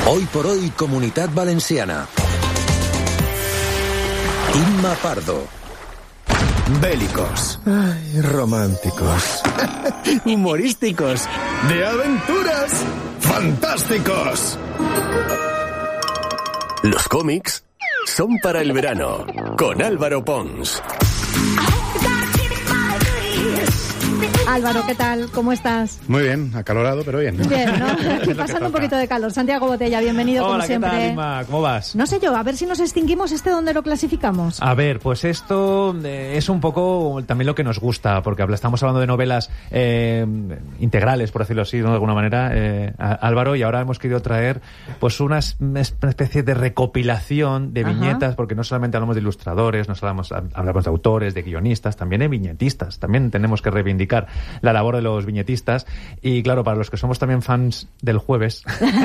Hoy por hoy, Comunitat Valenciana. Imma Pardo. Bélicos. Ay, románticos. Humorísticos. De aventuras. Fantásticos. Los cómics son para el verano. Con Álvaro Pons. Álvaro, ¿qué tal? ¿Cómo estás? Muy bien, acalorado, pero bien. Bien, ¿no? Aquí pasando un poquito de calor. Santiago Botella, bienvenido. Hola, como siempre. ¿qué tal, Inma? ¿Cómo vas? No sé yo, a ver si nos extinguimos ¿dónde lo clasificamos? A ver, pues esto es un poco también lo que nos gusta, porque estamos hablando de novelas integrales, por decirlo así, ¿no? De alguna manera, Álvaro, y ahora hemos querido traer pues una especie de recopilación de viñetas, porque no solamente hablamos de ilustradores, hablamos de autores, de guionistas, también de viñetistas. También tenemos que reivindicar la labor de los viñetistas. Y claro, para los que somos también fans del jueves,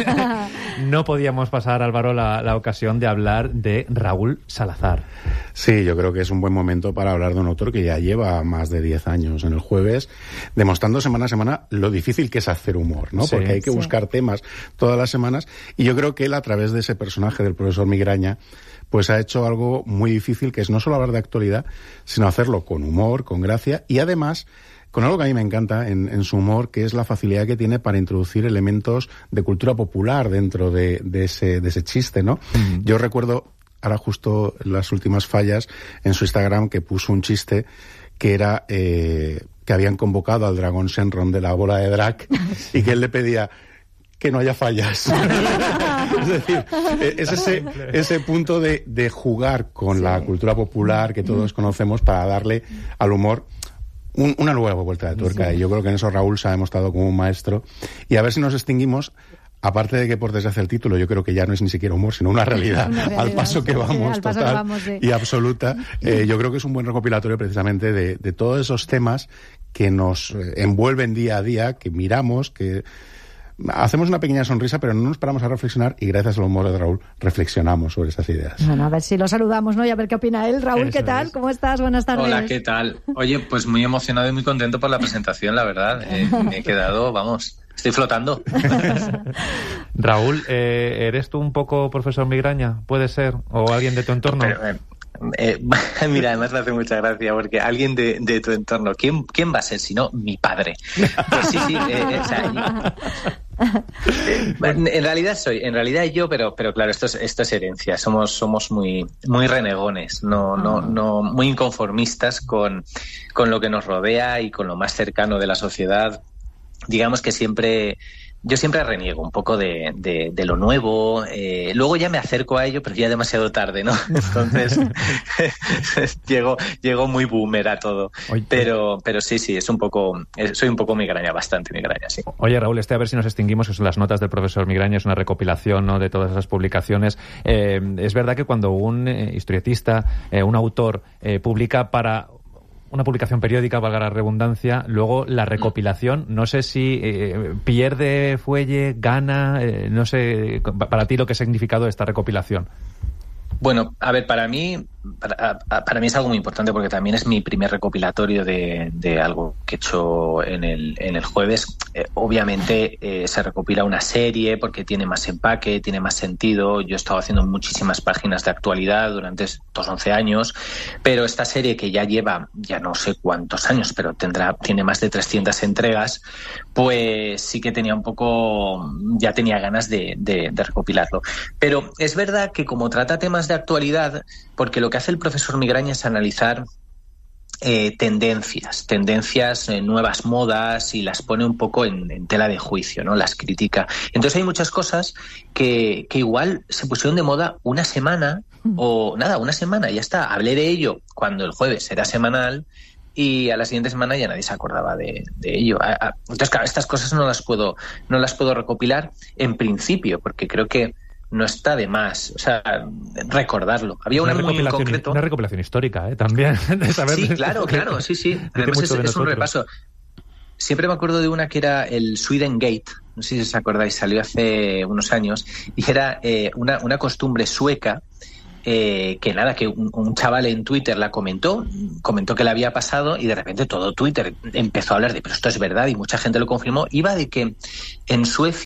no podíamos pasar, Álvaro, la ocasión de hablar de Raúl Salazar. Sí, yo creo que es un buen momento para hablar de un autor que ya lleva más de 10 años en el jueves, demostrando semana a semana lo difícil que es hacer humor, ¿no? Sí, porque hay que buscar temas todas las semanas, y yo creo que él, a través de ese personaje del profesor Migraña, pues ha hecho algo muy difícil, que es no solo hablar de actualidad, sino hacerlo con humor, con gracia, y además con algo que a mí me encanta en su humor, que es la facilidad que tiene para introducir elementos de cultura popular dentro de ese chiste, ¿no? Uh-huh. Yo recuerdo, ahora justo las últimas fallas, en su Instagram, que puso un chiste que era que habían convocado al dragón Shenron de la bola de Drac y que él le pedía que no haya fallas. Es decir, es ese punto de jugar con la cultura popular que todos conocemos para darle al humor una nueva vuelta de tuerca. Sí. Y yo creo que en eso Raúl se ha demostrado como un maestro. Y a ver si nos extinguimos, aparte de que por desgracia el título yo creo que ya no es ni siquiera humor, sino una realidad, al paso que vamos, total y absoluta. Yo creo que es un buen recopilatorio precisamente de todos esos temas que nos envuelven día a día, que miramos, que hacemos una pequeña sonrisa, pero no nos paramos a reflexionar, y gracias al humor de Raúl reflexionamos sobre esas ideas. Bueno, a ver si lo saludamos, ¿no? Y a ver qué opina él. Raúl, ¿qué tal? ¿Cómo estás? Buenas tardes. Hola, ¿qué tal? Oye, pues muy emocionado y muy contento por la presentación, la verdad. Me he quedado, estoy flotando. Raúl, ¿eres tú un poco profesor Migraña? ¿Puede ser? ¿O alguien de tu entorno? Mira, además me hace mucha gracia porque alguien de tu entorno, ¿quién va a ser si no mi padre? Pues sí, en realidad yo, pero claro, esto es herencia. Somos muy renegones, no muy inconformistas con lo que nos rodea y con lo más cercano de la sociedad. Digamos que yo siempre reniego un poco de lo nuevo, luego ya me acerco a ello, pero ya demasiado tarde, ¿no? Entonces llego muy boomer a todo. Pero sí, es soy un poco migraña, bastante migraña, sí. Oye, Raúl, a ver si nos extinguimos, que son las notas del profesor Migraña, es una recopilación, ¿no?, de todas esas publicaciones. Es verdad que cuando un historietista, un autor, publica para una publicación periódica, valga la redundancia, luego la recopilación, no sé si pierde fuelle, gana, no sé, para ti lo que ha significado esta recopilación. Bueno, a ver, para mí es algo muy importante porque también es mi primer recopilatorio de algo que he hecho en el jueves. Obviamente se recopila una serie porque tiene más empaque, tiene más sentido. Yo he estado haciendo muchísimas páginas de actualidad durante estos 11 años, pero esta serie, que ya lleva ya no sé cuántos años, pero tiene más de 300 entregas, pues sí que ya tenía ganas de recopilarlo. Pero es verdad que como trata temas de actualidad, porque lo que hace el profesor Migraña es analizar tendencias, nuevas modas, y las pone un poco en tela de juicio, ¿no? Las critica. Entonces hay muchas cosas que igual se pusieron de moda una semana o nada, una semana, y ya está. Hablé de ello cuando el jueves era semanal y a la siguiente semana ya nadie se acordaba de ello. Entonces, claro, estas cosas no las puedo recopilar en principio, porque creo que no está de más, o sea, recordarlo. Había una muy en concreto. Una recopilación histórica, también. De saber sí, claro, sí. Además es un repaso. Siempre me acuerdo de una que era el Sweden Gate, no sé si os acordáis, salió hace unos años, y era una costumbre sueca, que un chaval en Twitter la comentó que le había pasado, y de repente todo Twitter empezó a hablar de, pero esto es verdad, y mucha gente lo confirmó. Iba de que en Suecia